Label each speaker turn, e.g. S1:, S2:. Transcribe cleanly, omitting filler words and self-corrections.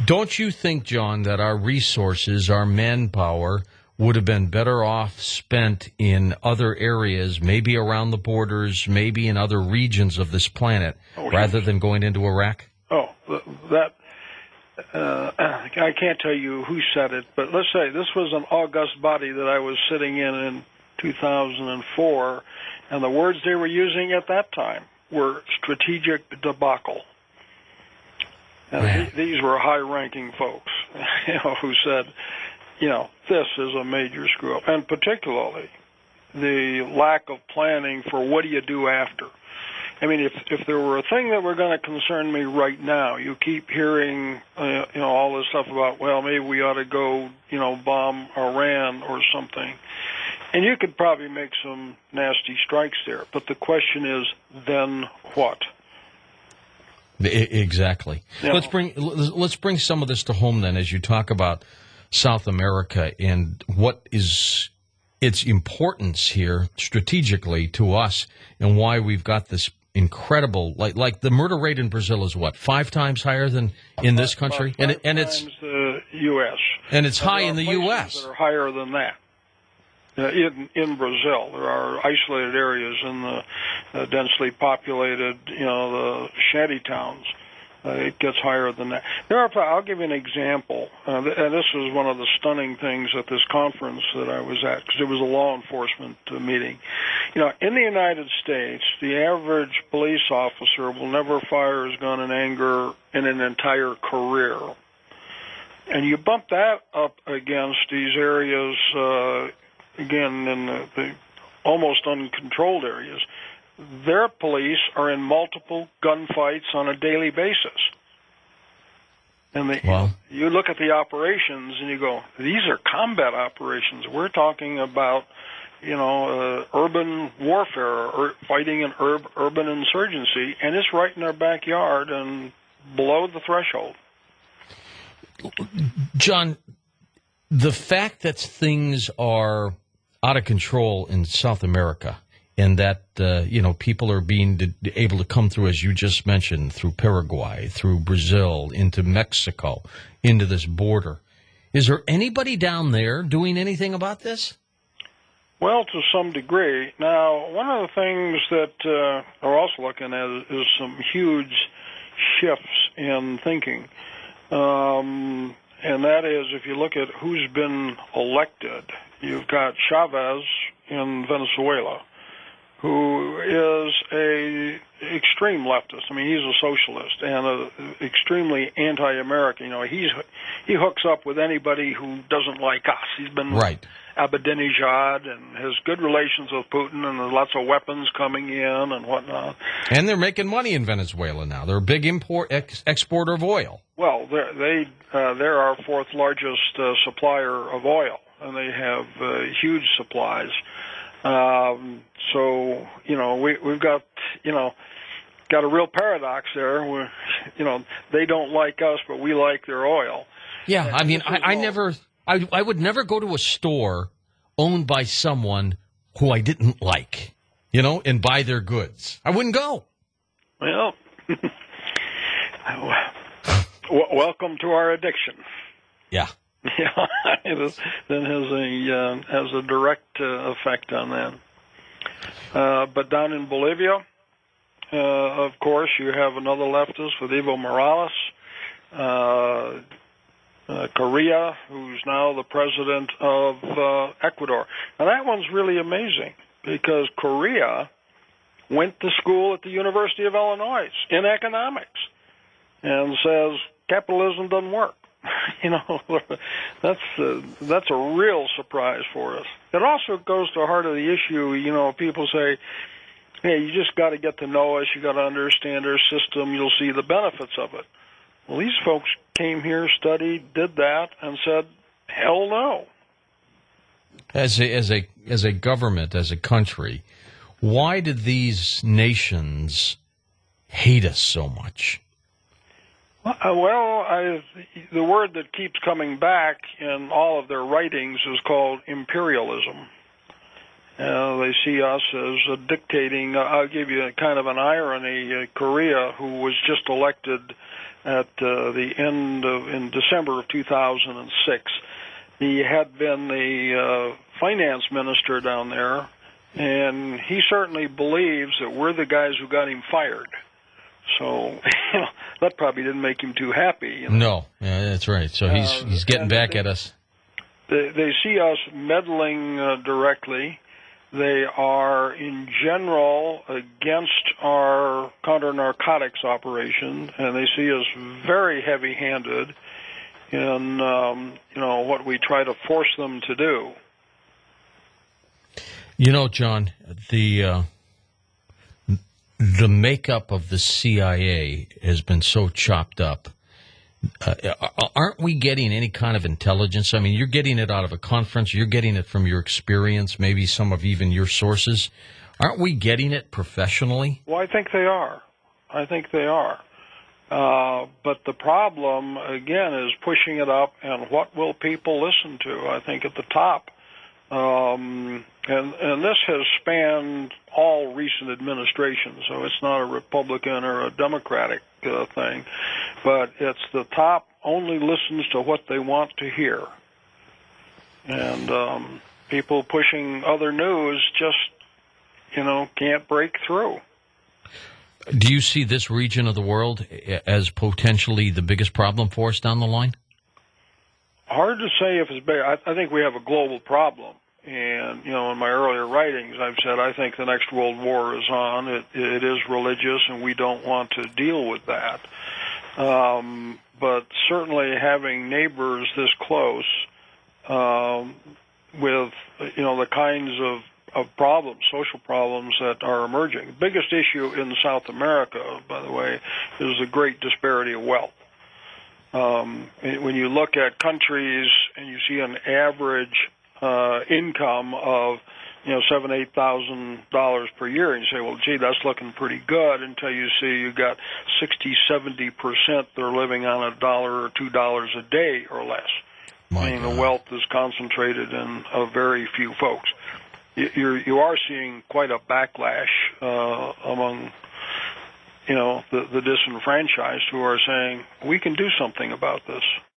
S1: Don't you think, John, that our resources, our manpower, would have been better off spent in other areas, maybe around the borders, maybe in other regions of this planet, rather than going into Iraq?
S2: Oh, that I can't tell you who said it, but let's say this was an august body that I was sitting in 2004, and the words they were using at that time were strategic debacle. And these were high-ranking folks, who said, this is a major screw-up, and particularly the lack of planning for what do you do after. I mean, if there were a thing that were going to concern me right now, you keep hearing, all this stuff about, well, maybe we ought to go, bomb Iran or something. And you could probably make some nasty strikes there. But the question is, then what?
S1: Exactly. Let's bring some of this to home then, as you talk about South America and what is its importance here strategically to us, and why we've got this incredible, like the murder rate in Brazil is what, 5 times higher than in this country,
S2: and it's the U.S.
S1: and it's high in the U.S.
S2: That are higher than that. In Brazil, there are isolated areas in the densely populated, the shanty towns. It gets higher than that. I'll give you an example, and this was one of the stunning things at this conference that I was at, because it was a law enforcement meeting. In the United States, the average police officer will never fire his gun in anger in an entire career. And you bump that up against these areas, again, in the almost uncontrolled areas. Their police are in multiple gunfights on a daily basis. And you look at the operations and you go, these are combat operations. We're talking about, urban warfare or fighting an urban insurgency, and it's right in our backyard and below the threshold.
S1: John, the fact that things are out of control in South America, and that, people are being able to come through, as you just mentioned, through Paraguay, through Brazil, into Mexico, into this border. Is there anybody down there doing anything about this?
S2: Well, to some degree. Now, one of the things that we're also looking at is some huge shifts in thinking. And that is, if you look at who's been elected, you've got Chavez in Venezuela, who is a extreme leftist. I mean, he's a socialist and extremely anti-American. He hooks up with anybody who doesn't like us. He's been
S1: right.
S2: Ahmadinejad and has good relations with Putin, and there's lots of weapons coming in and whatnot.
S1: And they're making money in Venezuela now. They're a big exporter of oil.
S2: Well, they're our fourth largest supplier of oil, and they have huge supplies. So, we've got, got a real paradox there where, they don't like us, but we like their oil.
S1: Yeah, I mean, I would never go to a store owned by someone who I didn't like, and buy their goods. I wouldn't go.
S2: Well, welcome to our addiction.
S1: Yeah.
S2: Yeah, that has a direct effect on that. But down in Bolivia, of course, you have another leftist with Evo Morales. Correa, who's now the president of Ecuador. Now, that one's really amazing because Correa went to school at the University of Illinois in economics and says capitalism doesn't work. That's a real surprise for us. It also goes to the heart of the issue. People say, hey, you just got to get to know us. You got to understand our system. You'll see the benefits of it. Well, these folks came here, studied, did that, and said, hell no.
S1: As a government, as a country, why did these nations hate us so much?
S2: Well, the word that keeps coming back in all of their writings is called imperialism. They see us as dictating. I'll give you kind of an irony. Correa, who was just elected at in December of 2006. He had been the finance minister down there, and he certainly believes that we're the guys who got him fired. So that probably didn't make him too happy. You know?
S1: No, yeah, that's right. So he's getting back at us.
S2: They see us meddling directly. They are, in general, against our counter-narcotics operation, and they see us very heavy-handed in what we try to force them to do.
S1: You know, John, the makeup of the CIA has been so chopped up. Aren't we getting any kind of intelligence? I mean, you're getting it out of a conference. You're getting it from your experience, maybe some of even your sources. Aren't we getting it professionally?
S2: Well, I think they are. But the problem, again, is pushing it up, and what will people listen to? I think at the top, and this has spanned all recent administrations, so it's not a Republican or a Democratic thing, but it's the top only listens to what they want to hear. And people pushing other news just, can't break through.
S1: Do you see this region of the world as potentially the biggest problem for us down the line?
S2: Hard to say if it's big. I think we have a global problem. And, in my earlier writings, I've said I think the next world war is on. It is religious, and we don't want to deal with that. But certainly having neighbors this close with, the kinds of problems, social problems that are emerging. The biggest issue in South America, by the way, is the great disparity of wealth. When you look at countries and you see an average income of $7,000-8,000 per year, and you say, well, gee, that's looking pretty good, until you see you got 60-70% that are living on $1 or $2 a day or less. Meaning the wealth is concentrated in a very few folks. You are seeing quite a backlash among the disenfranchised, who are saying we can do something about this.